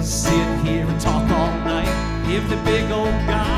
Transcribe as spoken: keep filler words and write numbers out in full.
sit here and talk all night. If the big old guy